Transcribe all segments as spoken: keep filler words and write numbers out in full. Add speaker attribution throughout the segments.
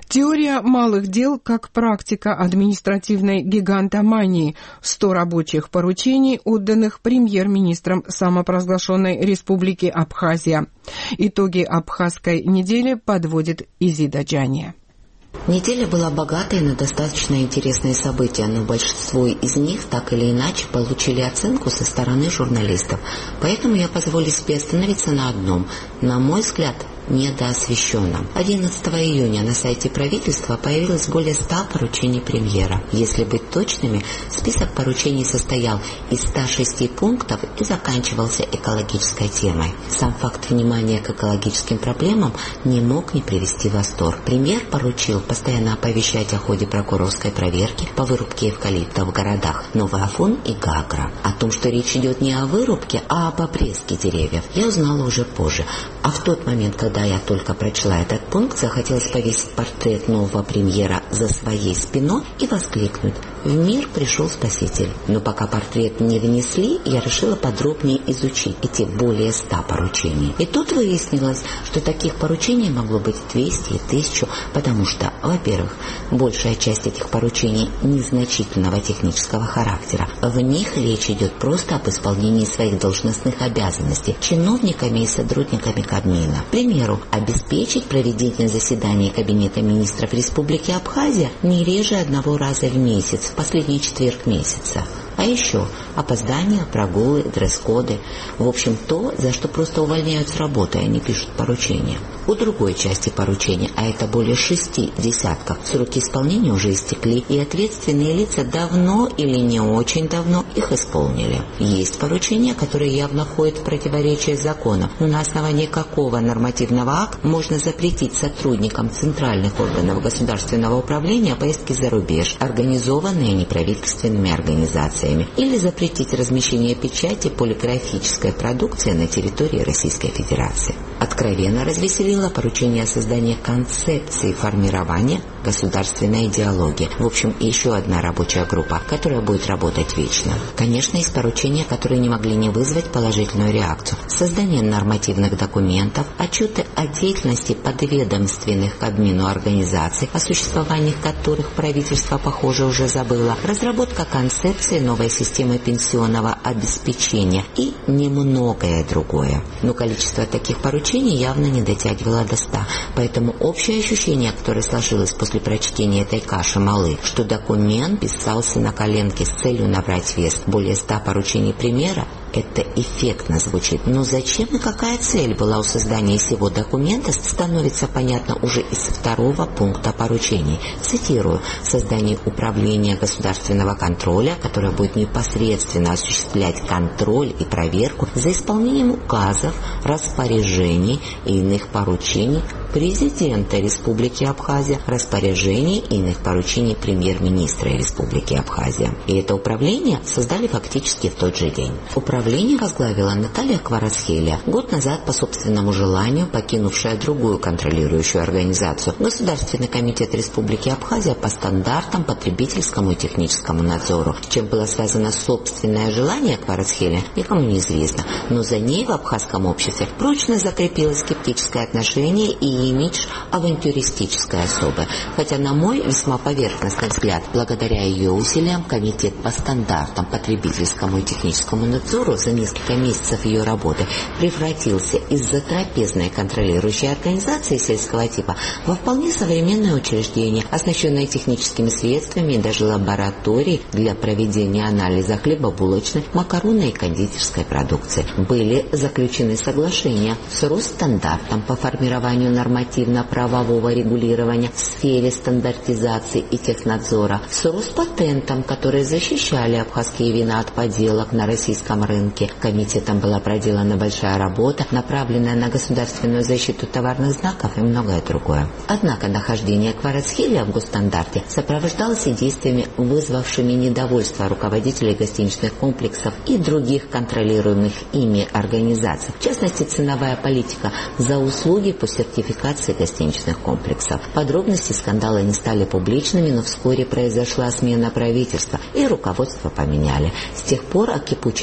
Speaker 1: Теория малых дел как практика административной гигантомании. сто рабочих поручений, отданных премьер-министром самопровозглашенной Республики Абхазия. Итоги Абхазской недели подводит Изида Джания.
Speaker 2: Неделя была богатой на достаточно интересные события, но большинство из них так или иначе получили оценку со стороны журналистов. Поэтому я позволю себе остановиться на одном, на мой взгляд, недоосвещенном. одиннадцатого июня на сайте правительства появилось более ста поручений премьера. Если быть точными, список поручений состоял из ста шести пунктов и заканчивался экологической темой. Сам факт внимания к экологическим проблемам не мог не привести в восторг. Премьер поручил постоянно оповещать о ходе прокуроровской проверки по вырубке эвкалипта в городах Новый Афон и Гагра. О том, что речь идет не о вырубке, а об обрезке деревьев, я узнала уже позже. А в тот момент, когда я только прочла этот пункт, захотелось повесить портрет нового премьера за своей спиной и воскликнуть: «В мир пришел Спаситель». Но пока портрет не внесли, я решила подробнее изучить эти более ста поручений. И тут выяснилось, что таких поручений могло быть двести и тысячу, потому что, во-первых, большая часть этих поручений незначительного технического характера. В них речь идет просто об исполнении своих должностных обязанностей чиновниками и сотрудниками Кабмина. К примеру, обеспечить проведение заседаний Кабинета министров Республики Абхазия не реже одного раза в месяц, в последний четверг месяца. А еще опоздания, прогулы, дресс-коды. В общем, то, за что просто увольняют с работы, они пишут поручения. У другой части поручения, а это более шести десятков, сроки исполнения уже истекли, и ответственные лица давно или не очень давно их исполнили. Есть поручения, которые явно входят в противоречие с законом, но на основании какого нормативного акта можно запретить сотрудникам центральных органов государственного управления поездки за рубеж, организованные неправительственными организациями, или запретить размещение печати полиграфической продукции на территории Российской Федерации. Откровенно развеселило поручение о создании концепции формирования государственной идеологии. В общем, еще одна рабочая группа, которая будет работать вечно. Конечно, есть поручения, которые не могли не вызвать положительную реакцию. Создание нормативных документов, отчеты о деятельности подведомственных Кабмину организаций, о существовании которых правительство, похоже, уже забыло, разработка концепции новой системы пенсионного обеспечения и немногое другое. Но количество таких поручений явно не дотягивало до ста, поэтому общее ощущение, которое сложилось после прочтения этой каши малы, что документ писался на коленке с целью набрать вес. Более ста поручений премьера — это эффектно звучит, но зачем и какая цель была у создания сего документа, становится понятно уже из второго пункта поручений. Цитирую: «Создание управления государственного контроля, которое будет непосредственно осуществлять контроль и проверку за исполнением указов, распоряжений и иных поручений президента Республики Абхазия, распоряжений и иных поручений премьер-министра Республики Абхазия». И это управление создали фактически в тот же день. Управление возглавила Наталья Кварацхелия, год назад по собственному желанию покинувшая другую контролирующую организацию – Государственный комитет Республики Абхазия по стандартам, потребительскому и техническому надзору. Чем было связано собственное желание Кварацхелия, никому не известно, но за ней в абхазском обществе прочно закрепилось скептическое отношение и имидж авантюристической особы. Хотя, на мой весьма поверхностный взгляд, благодаря ее усилиям комитет по стандартам, потребительскому и техническому надзору за несколько месяцев ее работы превратился из затрапезной контролирующей организации сельского типа во вполне современное учреждение, оснащенное техническими средствами и даже лабораторией для проведения анализа хлебобулочной, макаронной и кондитерской продукции. Были заключены соглашения с Росстандартом по формированию нормативно-правового регулирования в сфере стандартизации и технадзора, с Роспатентом, которые защищали абхазские вина от подделок на российском рынке. Комитетом была проделана большая работа, направленная на государственную защиту товарных знаков и многое другое. Однако нахождение Кварацхелия в госстандарте сопровождалось и действиями, вызвавшими недовольство руководителей гостиничных комплексов и других контролируемых ими организаций. В частности, ценовая политика за услуги по сертификации гостиничных комплексов. Подробности скандала не стали публичными, но вскоре произошла смена правительства и руководство поменяли. С тех пор о кипучей деятельности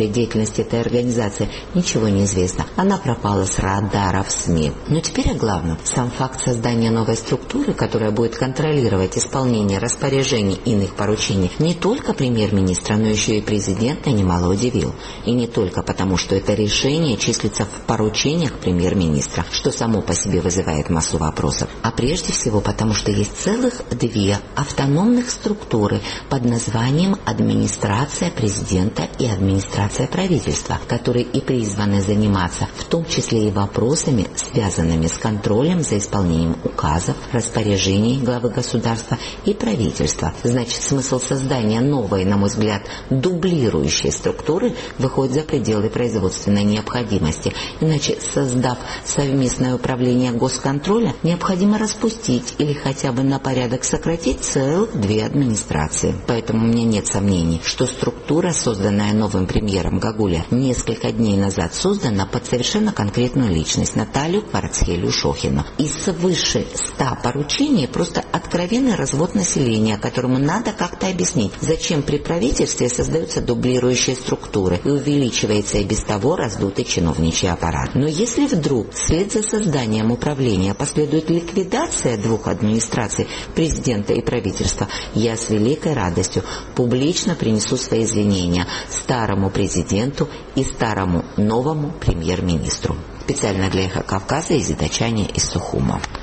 Speaker 2: деятельности этой организации ничего не известно. Она пропала с радаров СМИ. Но теперь о главном. Сам факт создания новой структуры, которая будет контролировать исполнение распоряжений и иных поручений, не только премьер-министра, но еще и президента немало удивил. И не только потому, что это решение числится в поручениях премьер-министра, что само по себе вызывает массу вопросов, а прежде всего потому, что есть целых две автономных структуры под названием администрация президента и администрация правительства, которые и призваны заниматься в том числе и вопросами, связанными с контролем за исполнением указов, распоряжений главы государства и правительства. Значит, смысл создания новой, на мой взгляд, дублирующей структуры выходит за пределы производственной необходимости. Иначе, создав совместное управление госконтроля, необходимо распустить или хотя бы на порядок сократить целых две администрации. Поэтому у меня нет сомнений, что структура, созданная новым премьером Гагуля, несколько дней назад создана под совершенно конкретную личность, Наталью Кварцхелию-Шохину. И свыше ста поручений просто откровенный развод населения, которому надо как-то объяснить, зачем при правительстве создаются дублирующие структуры и увеличивается и без того раздутый чиновничий аппарат. Но если вдруг вслед за созданием управления последует ликвидация двух администраций, президента и правительства, я с великой радостью публично принесу свои извинения старому президенту и старому новому премьер-министру. Специально для «Эхо Кавказа» из Изидачани из Сухума.